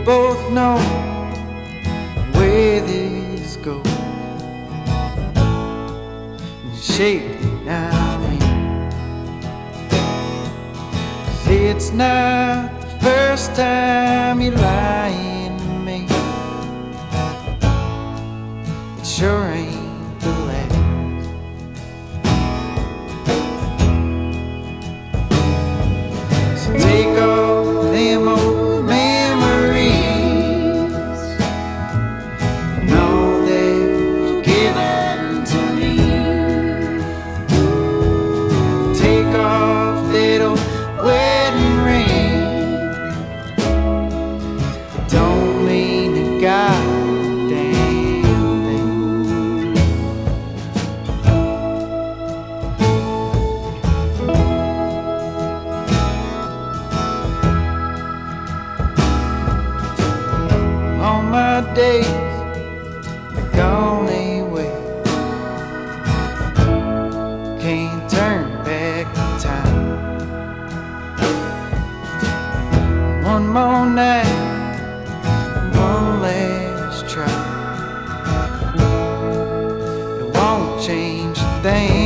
both know where this goes. Shake it now, it's not the first time you're lying to me. It sure ain't the last. So take all them old memories and all that you've given to me. Take off that old wedding ring. Don't mean a goddamn thing. All my days are gone away. Can't turn back the time. One more night, one last try. It won't change a thing.